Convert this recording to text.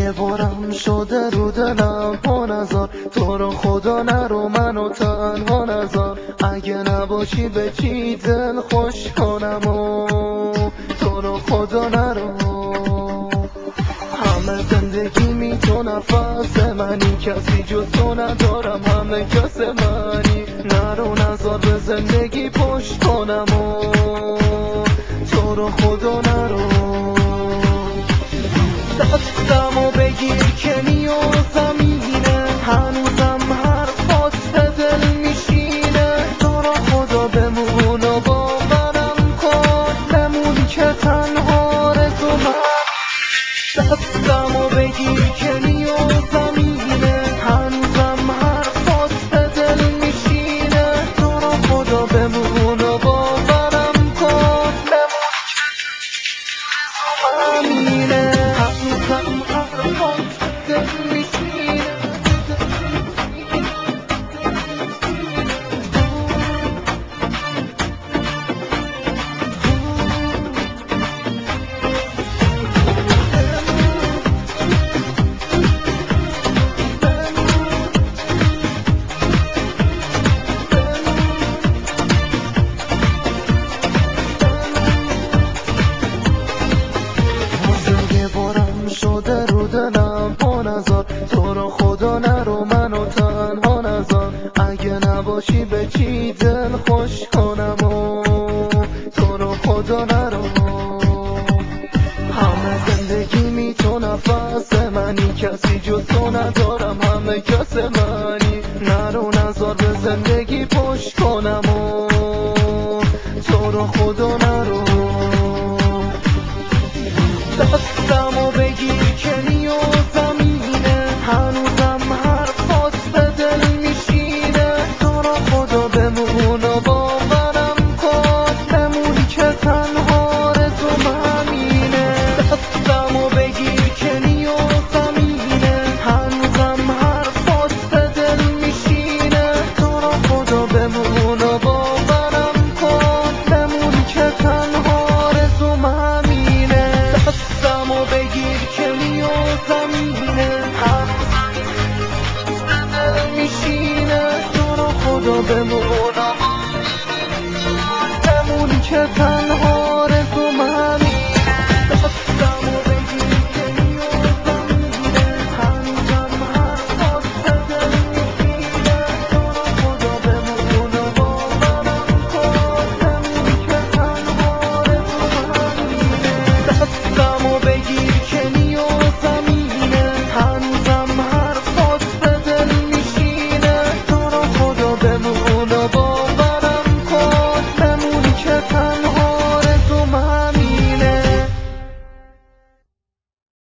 یه بارم شده رو دلم پا نذار، تو رو خدا نرو منو تنها نذار. اگه نباشی به چی دل خوش کنم و تو رو خدا نرو. همه زندگی تو نفس منی، کسی جز تو ندارم، همه کس منی. نرو نذار به زندگی پشت کنم و تو رو خدا نرو. دستمو بگیر که نیازم اینه، هنوزم حرفات به دل میشینه. تو رو خدا بمون و باورم کن، بمون که تنها رزومم. دستمو بگیر که نیازم اینه، هنوزم حرفات به دل میشینه. تو رو خدا بمون و باورم کن، بمون همینه. هنوزم حرفات به دل میشینه. شده رو دلم پا نذار، تو رو خدا نرو منو تنها نذار. اگه نباشی به چی دل خوش کنم و تو رو خدا نرو. همه زندگی تو نفس منی، کسی جز تو ندارم، همه کس منی. نرو نذار به زندگی پشت کنم و تو رو خدا نرو. دستمو بگیر که نیازم اینه، هنوزم حرفات به دل میشینه. تو رو خدا بمون و باورم کن، بمون که تنها رزوم همینه. دستمو بگیر که نیازم اینه، هنوزم حرفات به دل میشینه. تو رو خدا بمون و باورم کن، بمون که تنها رزوم همینه. دستمو بگیر که نیازم اینه، هنوزم به دل میشینه. تو رو خدا بمون که